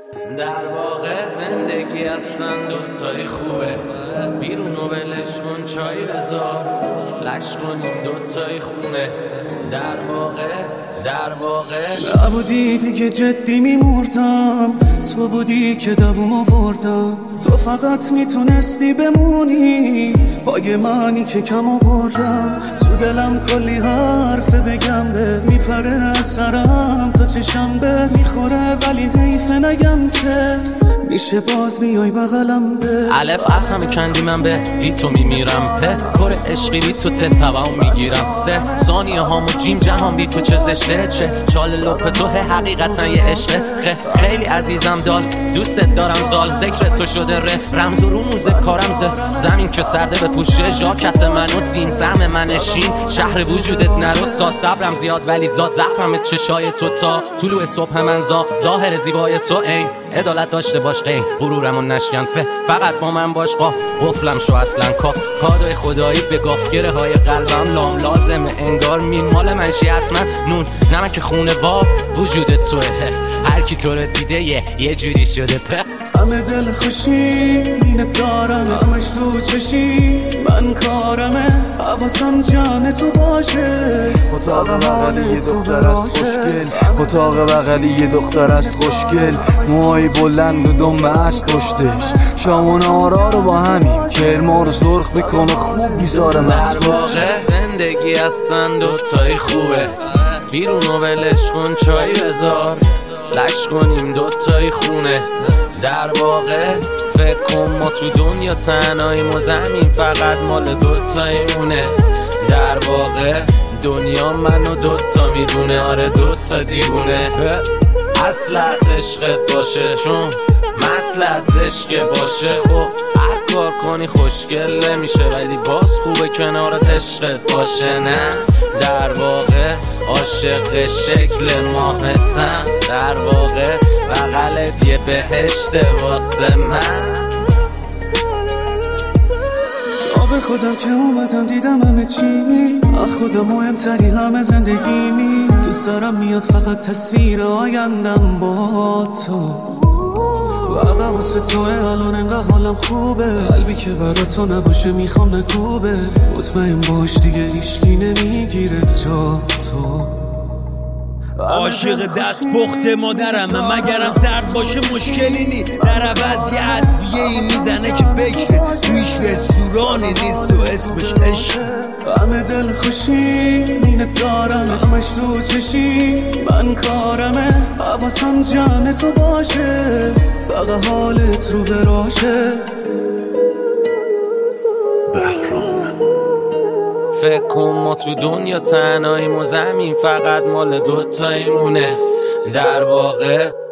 در واقع زندگی اصلا دوتایی خوبه، بیرون و ولش کن چای بذار، لش کنیم دوتایی خونه. در واقع نبودی دیگه جدی میمردم، تو بودی که دووم آوردم، تو فقط میتونستی بمونی باگ منی که کم آوردم. تو دلم کلی حرفه بگم به میپره از سرم تا چشم به میخوره، ولی حیفه نگم که میشه باز بیای بغلم به الف از همه کندی من به بی تو میمیرم، په پر عشقی بی تو تباهم میگیرم، 3 ثانیه هامو جیم جهان بی تو چه زشته، چه چال لپ تو حقیقتا یه عشقه. خیلی عزیزم دال دوست دارم زال، ذکر تو شده رمز و رموز کارم زمین که سرده به پوشه ژاکت منو سین سهم منشین، شهر وجودت نرو ساد صبرم زیاد ولی زاد زخمم چشای تو تا طلوع صبح من ظاهر زیبای تو این عدالت داشته باش قین غرورمو نشکن، فقط با من باش قفلم شو اصلا کادوی خدایی به گافگره های قلبم لام لازمه انگار مین مال منشی حتما نون نمک خونه وا وجود توه، هر کی تو رو دیده یه جوری شده همه دل خوشی اینه دارم، همش تو چشی من کارمه، حواسم جمع تو باشه. اتاق بغلی یه دختر است خوشگل، اتاق بغلی یه دختر است خوشگل، موهای بلند و دم اسب پشتش، شام و نهارا رو با همیم کرما رو سرخ بکنه خوب میذاره مغز. در واقع زندگی اصلا دوتایی خوبه، بیرون و ولش کن چای بذار، لش کنیم دوتایی خونه. در واقع فکر کن ما تو دنیا تنهاییم و زمین فقط مال دوتاییمونه. در واقع دنیا منو دوتا میدونه، آره دوتا دیوونه. اصلت عشقت باشه چون مسلت عشق باشه، خب هر کار کنی خوشگل نمیشه ولی باز خوبه کنارت عشقت باشه. نه در واقع عاشق شکل ماهتم، در واقع بغلت یه بهشت واسه من. به خودم که اومدم دیدم همه چی، خودم مهمتری همه زندگیمی، دوست دارم میاد فقط تصویر آیندم با تو، واقعا واسه توه الان انقدر حالم خوبه، قلبی که برا تو نباشه میخوام نکوبه، مطمئن باش دیگه هیچکی نمیگیره جا تو. عاشق دست پخت مادرمه، مگرم سرد باشه مشکلی نی، در عوض یه ادویه‌ای میزنه که بکره تویش رستورانی نیست و اسمش عشق. همه دل خوشی اینه دارم، همش تو چشی من کارمه، حواسم جمع تو باشه، فقط حالت رو براشه. فکر کن ما تو دنیا تنهاییم و زمین فقط مال دوتاییمونه. در واقع